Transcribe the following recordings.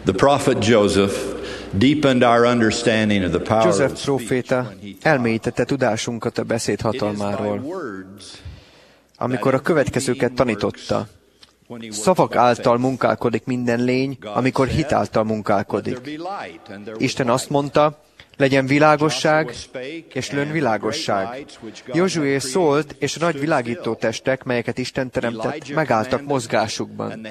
The prophet Joseph deepened our understanding of the power of József speech próféta when he taught. elmélyítette tudásunkat a beszéd It is by hatalmáról, words amikor a következőket tanította. Szavak által munkálkodik minden lény, amikor hit által munkálkodik. Isten azt mondta, legyen világosság, és lőn világosság. Józsué szólt, és a nagy világító testek, melyeket Isten teremtett, megálltak mozgásukban.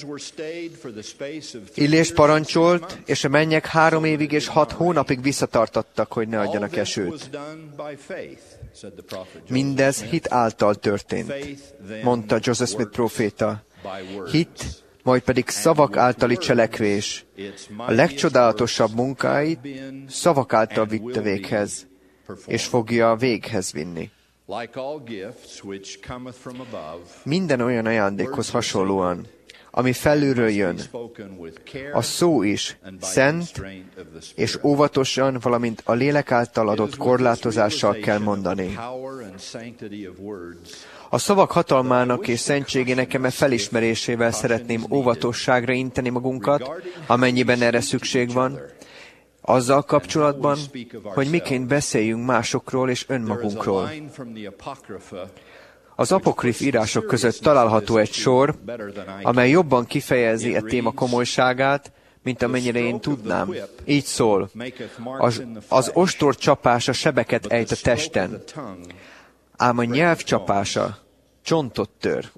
Illés parancsolt, és a mennyek 3 évig és 6 hónapig visszatartattak, hogy ne adjanak esőt. Mindez hit által történt, mondta Joseph Smith próféta. Hit, majd pedig szavak általi cselekvés. A legcsodálatosabb munkáit szavak által vitte véghez, és fogja véghez vinni. Minden olyan ajándékhoz hasonlóan, ami felülről jön, a szó is szent és óvatosan, valamint a lélek által adott korlátozással kell mondani. A szavak hatalmának és szentségének eme felismerésével szeretném óvatosságra inteni magunkat, amennyiben erre szükség van, azzal kapcsolatban, hogy miként beszéljünk másokról és önmagunkról. Az apokrif írások között található egy sor, amely jobban kifejezi a téma komolyságát, mint amennyire én tudnám. Így szól, az ostor csapása sebeket ejt a testen, ám a nyelv csapása csontot tör.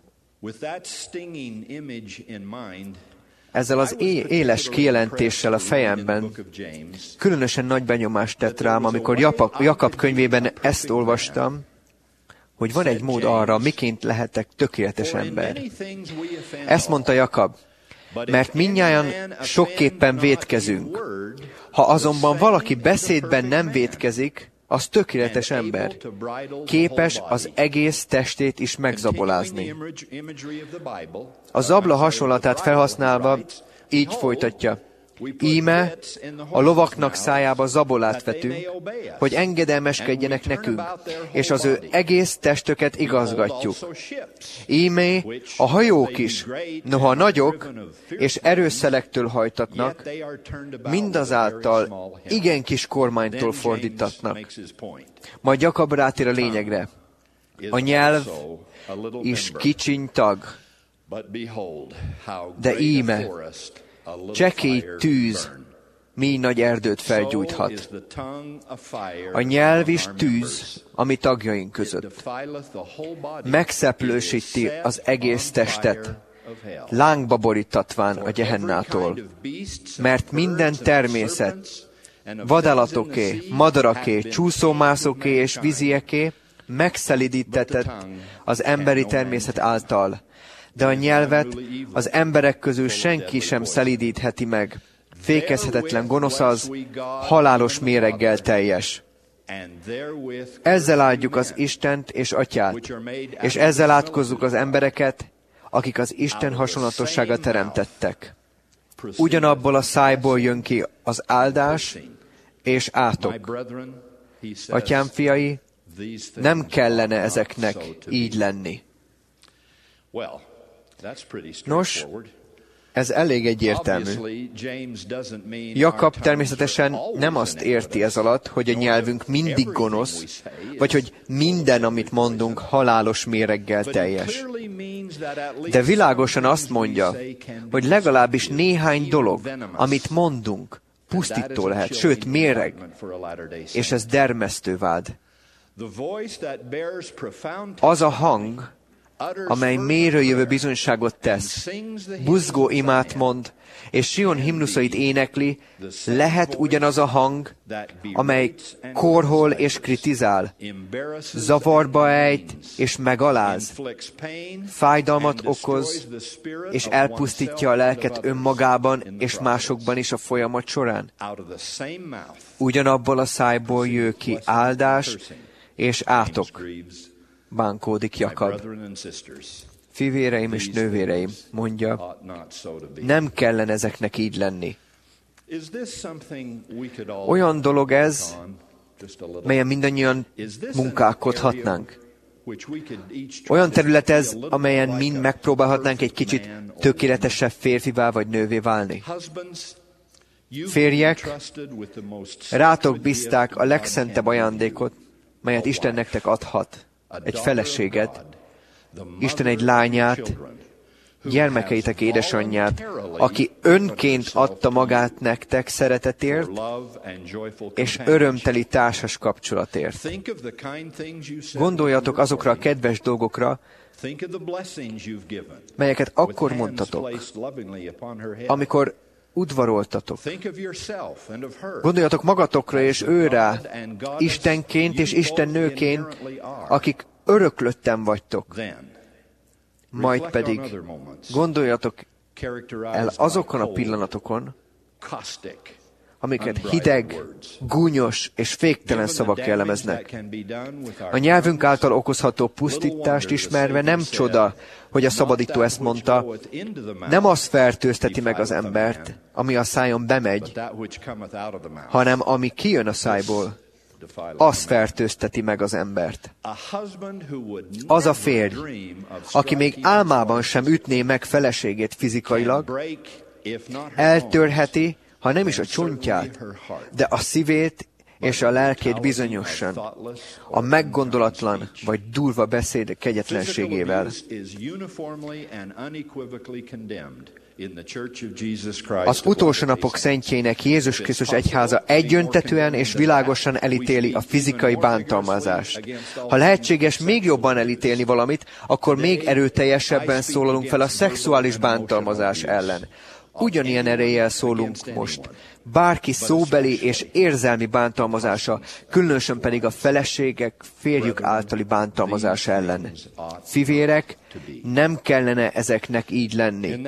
Ezzel az éles kijelentéssel a fejemben különösen nagy benyomást tett rám, amikor Jakab könyvében ezt olvastam, hogy van egy mód arra, miként lehetek tökéletes ember. Ezt mondta Jakab, mert mindnyájan sokképpen vétkezünk. Ha azonban valaki beszédben nem vétkezik, az tökéletes ember, képes az egész testét is megzabolázni. A zabla hasonlatát felhasználva így folytatja. Íme a lovaknak szájába zabolát vetünk, hogy engedelmeskedjenek nekünk, és az ő egész testüket igazgatjuk. Íme a hajók is, noha nagyok és erőszelektől hajtatnak, mindazáltal igen kis kormánytól fordítatnak. Majd Jakab rátér a lényegre. A nyelv is kicsiny tag, de íme csekély tűz, mi nagy erdőt felgyújthat. A nyelv is tűz, ami tagjaink között. Megszeplősíti az egész testet, lángba borítatván a gyehennától. Mert minden természet, vadállatoké, madaraké, csúszómászóké és vízieké megszelidítetett az emberi természet által. De a nyelvet az emberek közül senki sem szelídítheti meg. Fékezhetetlen gonosz az, halálos méreggel teljes. Ezzel áldjuk az Istent és Atyát, és ezzel átkozzuk az embereket, akik az Isten hasonlatossága teremtettek. Ugyanabból a szájból jön ki az áldás és átok. Atyám fiai, nem kellene ezeknek így lenni. Nos, ez elég egyértelmű. Jakab természetesen nem azt érti ez alatt, hogy a nyelvünk mindig gonosz, vagy hogy minden, amit mondunk, halálos méreggel teljes. De világosan azt mondja, hogy legalábbis néhány dolog, amit mondunk, pusztító lehet, sőt méreg, és ez dermesztő vád. Az a hang, amely mélyről jövő bizonyságot tesz, buzgó imát mond, és Sion himnuszait énekli, lehet ugyanaz a hang, amely korhol és kritizál, zavarba ejt és megaláz, fájdalmat okoz, és elpusztítja a lelket önmagában és másokban is a folyamat során. Ugyanabból a szájból jön ki áldás és átok. Bánkódik Jakab. Fivéreim és nővéreim, mondja, nem kellene ezeknek így lenni. Olyan dolog ez, melyen mindannyian munkálkodhatnánk. Olyan terület ez, amelyen mind megpróbálhatnánk egy kicsit tökéletesebb férfivá vagy nővé válni. Férjek, rátok bízták a legszentebb ajándékot, melyet Isten nektek adhat, egy feleséget, Isten egy lányát, gyermekeitek édesanyját, aki önként adta magát nektek szeretetért és örömteli társas kapcsolatért. Gondoljatok azokra a kedves dolgokra, melyeket akkor mondtatok, amikor udvaroltatok. Gondoljatok magatokra és őrá, Istenként és Isten nőként, akik öröklötten vagytok. Majd pedig gondoljatok el azokon a pillanatokon, amiket hideg, gúnyos és féktelen szavak jellemeznek. A nyelvünk által okozható pusztítást ismerve nem csoda, hogy a szabadító ezt mondta, nem az fertőzteti meg az embert, ami a szájon bemegy, hanem ami kijön a szájból, az fertőzteti meg az embert. Az a férj, aki még álmában sem ütné meg feleségét fizikailag, eltörheti, ha nem is a csontját, de a szívét és a lelkét bizonyosan, a meggondolatlan vagy durva beszéd kegyetlenségével. Az utolsó napok szentjének Jézus Krisztus egyháza egyöntetűen és világosan elítéli a fizikai bántalmazást. Ha lehetséges még jobban elítélni valamit, akkor még erőteljesebben szólalunk fel a szexuális bántalmazás ellen. Ugyanilyen eréllyel szólunk most. Bárki szóbeli és érzelmi bántalmazása, különösen pedig a feleségek, férjük általi bántalmazása ellen. Fivérek, nem kellene ezeknek így lenni.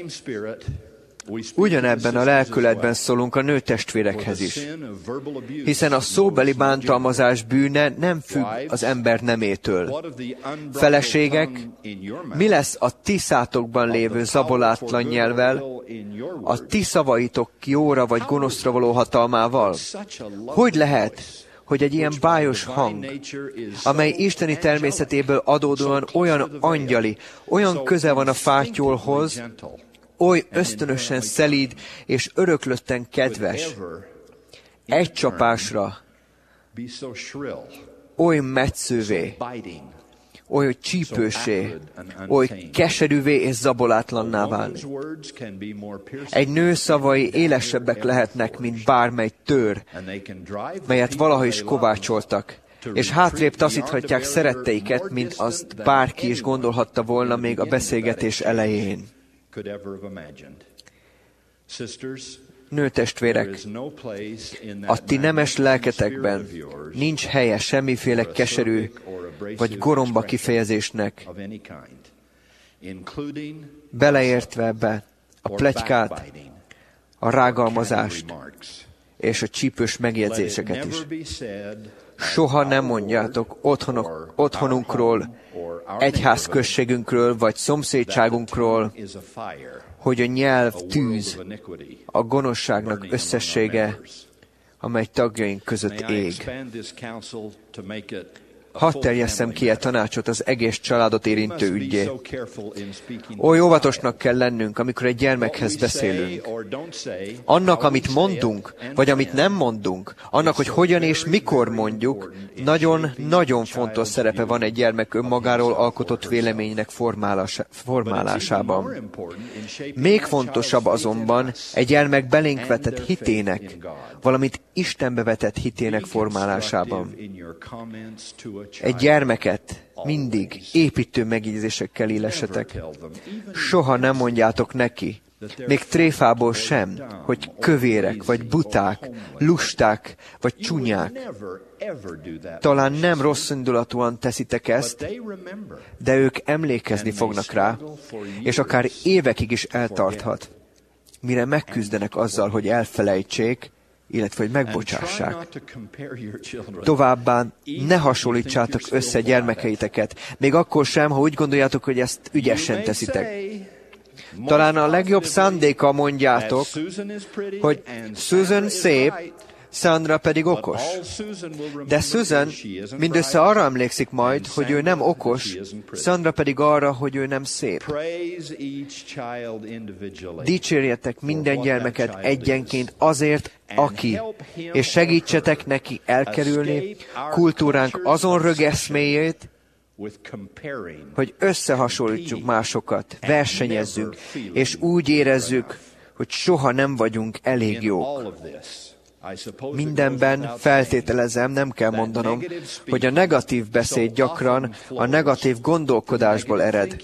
Ugyanebben a lelkületben szólunk a nőtestvérekhez is. Hiszen a szóbeli bántalmazás bűne nem függ az ember nemétől. Feleségek, mi lesz a ti szátokban lévő zabolátlan nyelvvel, a ti szavaitok jóra vagy gonoszra való hatalmával? Hogy lehet, hogy egy ilyen bájos hang, amely isteni természetéből adódóan olyan angyali, olyan közel van a fátyolhoz, oly ösztönösen szelíd és öröklötten kedves, egy csapásra oly metszővé, oly csípősé, oly keserűvé és zabolátlanná válni. Egy nő szavai élesebbek lehetnek, mint bármely tőr, melyet valaha is kovácsoltak, és hátrébb taszíthatják szeretteiket, mint azt bárki is gondolhatta volna még a beszélgetés elején. Nőtestvérek, a ti nemes lelketekben nincs helye semmiféle keserű vagy goromba kifejezésnek, beleértve ebbe a pletykát, a rágalmazást és a csípős megjegyzéseket is. Soha nem mondjátok otthonunkról, egyházközségünkről vagy szomszédságunkról, hogy a nyelv tűz, a gonoszságnak összessége, amely tagjaink között ég. Hadd terjesszem ki a tanácsot az egész családot érintő üggyé. Oly óvatosnak kell lennünk, amikor egy gyermekhez beszélünk. Annak, amit mondunk, vagy amit nem mondunk, annak, hogy hogyan és mikor mondjuk, nagyon fontos szerepe van egy gyermek önmagáról alkotott véleménynek formálásában. Még fontosabb azonban egy gyermek belénk vetett hitének, valamint Istenbe vetett hitének formálásában. Egy gyermeket mindig építő megjegyzésekkel illessetek. Soha nem mondjátok neki, még tréfából sem, hogy kövérek, vagy buták, lusták, vagy csúnyák. Talán nem rosszindulatúan teszitek ezt, de ők emlékezni fognak rá, és akár évekig is eltarthat, mire megküzdenek azzal, hogy elfelejtsék, illetve hogy megbocsássák. Továbbá ne hasonlítsátok össze gyermekeiteket, még akkor sem, ha úgy gondoljátok, hogy ezt ügyesen teszitek. Talán a legjobb szándékkal mondjátok, hogy Susan szép, Sandra pedig okos. De Susan mindössze arra emlékszik majd, hogy ő nem okos, Sandra pedig arra, hogy ő nem szép. Dicsérjetek minden gyermeket egyenként azért, aki, és segítsetek neki elkerülni kultúránk azon rögeszméjét, hogy összehasonlítsuk másokat, versenyezzünk, és úgy érezzük, hogy soha nem vagyunk elég jók. Mindenben feltételezem, nem kell mondanom, hogy a negatív beszéd gyakran a negatív gondolkodásból ered,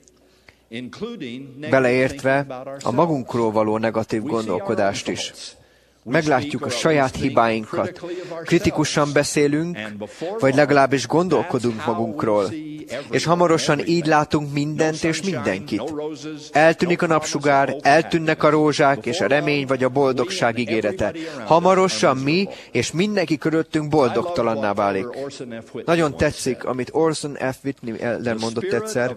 beleértve a magunkról való negatív gondolkodást is. Meglátjuk a saját hibáinkat, kritikusan beszélünk, vagy legalábbis gondolkodunk magunkról, és hamarosan így látunk mindent és mindenkit. Eltűnik a napsugár, eltűnnek a rózsák, és a remény vagy a boldogság ígérete. Hamarosan mi és mindenki körülöttünk boldogtalanná válik. Nagyon tetszik, amit Orson F. Whitney elder mondott egyszer.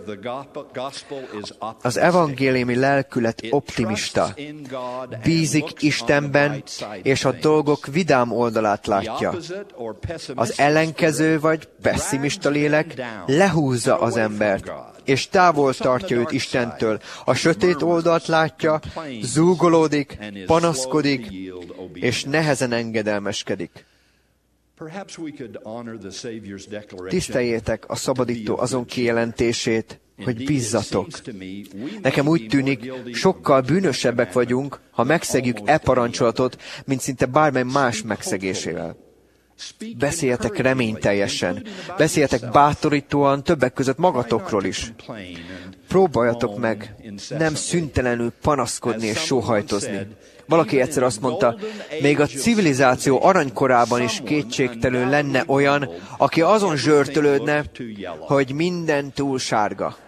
Az evangéliumi lelkület optimista. Bízik Istenben, és a dolgok vidám oldalát látja. Az ellenkező vagy pesszimista lélek lehúzza az embert, és távol tartja őt Istentől. A sötét oldalt látja, zúgolódik, panaszkodik, és nehezen engedelmeskedik. Tiszteljétek a szabadító azon kijelentését, hogy bízzatok. Nekem úgy tűnik, sokkal bűnösebbek vagyunk, ha megszegjük e parancsolatot, mint szinte bármely más megszegésével. Beszéljetek reményteljesen, beszéljetek bátorítóan, többek között magatokról is. Próbáljatok meg nem szüntelenül panaszkodni és sóhajtozni. Valaki egyszer azt mondta, még a civilizáció aranykorában is kétségtelenül lenne olyan, aki azon zsörtölődne, hogy minden túl sárga.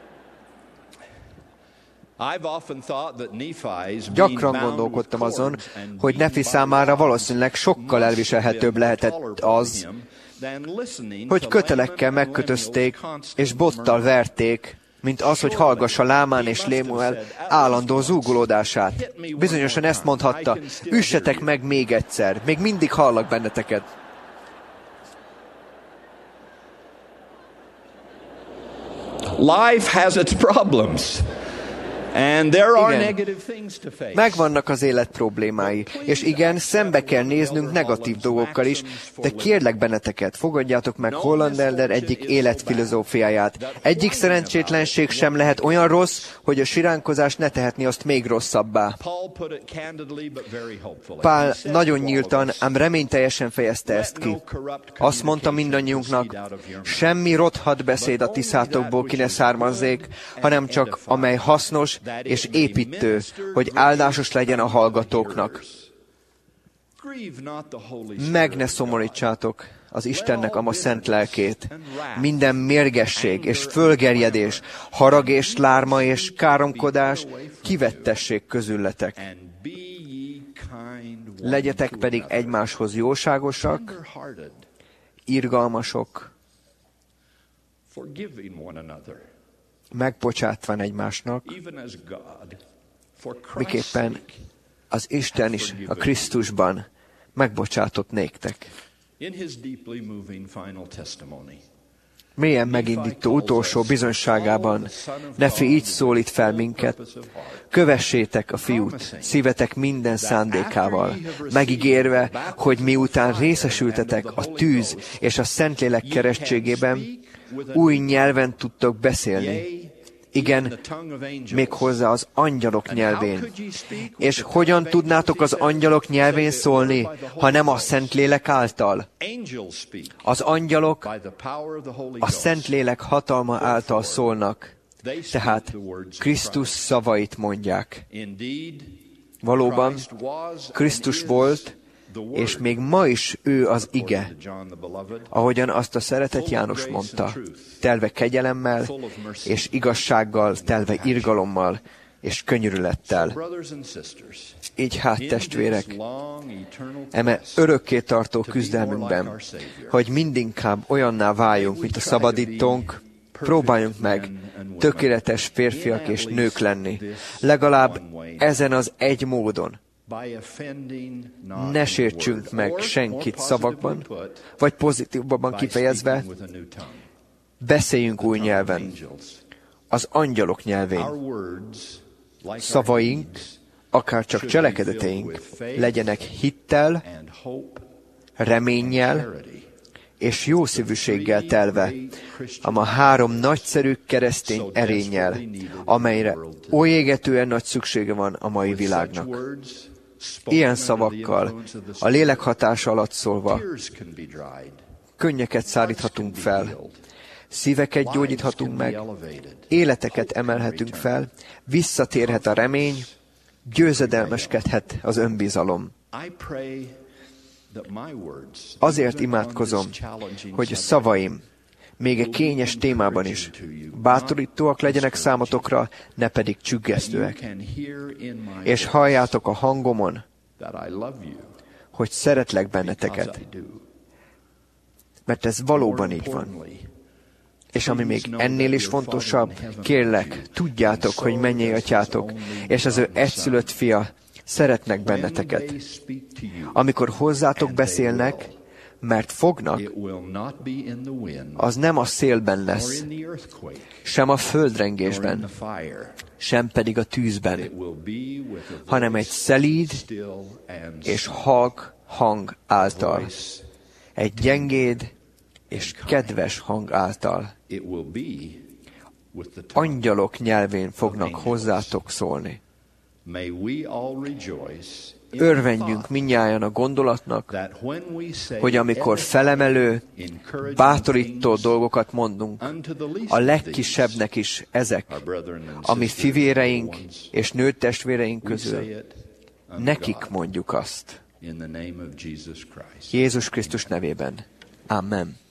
Gyakran gondolkodtam azon, hogy Nefi számára valószínűleg sokkal elviselhetőbb lehetett az, hogy kötelekkel megkötözték és bottal verték, mint az, hogy hallgassa Lámán és Lémuel állandó zúgolódását. Bizonyosan ezt mondhatta, üssetek meg még egyszer, még mindig hallak benneteket. Life has its problems. And there are negative things to face. Megvannak az élet problémái, és igen, szembe kell néznünk negatív dolgokkal is, de kérlek benneteket, fogadjátok meg Holland Elder egyik életfilozófiáját. Egyik szerencsétlenség sem lehet olyan rossz, hogy a siránkozás ne tehetni azt még rosszabbá. Pál nagyon nyíltan, ám reményteljesen fejezte ezt ki. Azt mondta mindannyiunknak, semmi rothadt beszéd a ti szátokból ki ne származzék, hanem csak amely hasznos és építő, hogy áldásos legyen a hallgatóknak. Meg ne szomorítsátok az Istennek ama szent lelkét. Minden mérgesség és fölgerjedés, harag és lárma és káromkodás kivettessék közületek. Legyetek pedig egymáshoz jóságosak, irgalmasok, megbocsátván egymásnak, miképpen az Isten is a Krisztusban megbocsátott néktek. Mélyen megindító utolsó bizonyságában Nefi így szólít fel minket, kövessétek a fiút, szívetek minden szándékával, megígérve, hogy miután részesültetek a tűz és a Szentlélek keresztségében, új nyelven tudtok beszélni. Igen, méghozzá az angyalok nyelvén. És hogyan tudnátok az angyalok nyelvén szólni, ha nem a Szentlélek által? Az angyalok a Szentlélek hatalma által szólnak, tehát Krisztus szavait mondják. Valóban, Krisztus volt, és még ma is ő az ige, ahogyan azt a szeretett János mondta, telve kegyelemmel és igazsággal, telve irgalommal és könyörülettel. Így hát, testvérek, eme örökké tartó küzdelmünkben, hogy mindinkább olyanná váljunk, mint a szabadítónk, próbáljunk meg tökéletes férfiak és nők lenni, legalább ezen az egy módon, Ne sértsünk meg senkit szavakban, vagy pozitívabban kifejezve, beszéljünk új nyelven, az angyalok nyelvén. Szavaink, akár csak cselekedeteink legyenek hittel, reménnyel és jószívűséggel telve, a 3 nagyszerű keresztény erénnyel, amelyre oly égetően nagy szüksége van a mai világnak. Ilyen szavakkal, a lélek hatása alatt szólva, könnyeket száríthatunk fel, szíveket gyógyíthatunk meg, életeket emelhetünk fel, visszatérhet a remény, győzedelmeskedhet az önbizalom. Azért imádkozom, hogy a szavaim még egy kényes témában is bátorítóak legyenek számotokra, ne pedig csüggesztőek. És halljátok a hangomon, hogy szeretlek benneteket. Mert ez valóban így van. És ami még ennél is fontosabb, kérlek, tudjátok, hogy mennyei atyátok, és az ő egyszülött fia szeretnek benneteket. Amikor hozzátok beszélnek, mert fognak, az nem a szélben lesz, sem a földrengésben, sem pedig a tűzben, hanem egy szelíd és halk hang által, egy gyengéd és kedves hang által. Angyalok nyelvén fognak hozzátok szólni. Örvendjünk mindnyájan a gondolatnak, hogy amikor felemelő, bátorító dolgokat mondunk, a legkisebbnek is ezek, a mi fivéreink és nőtestvéreink közül, nekik mondjuk azt. Jézus Krisztus nevében. Amen.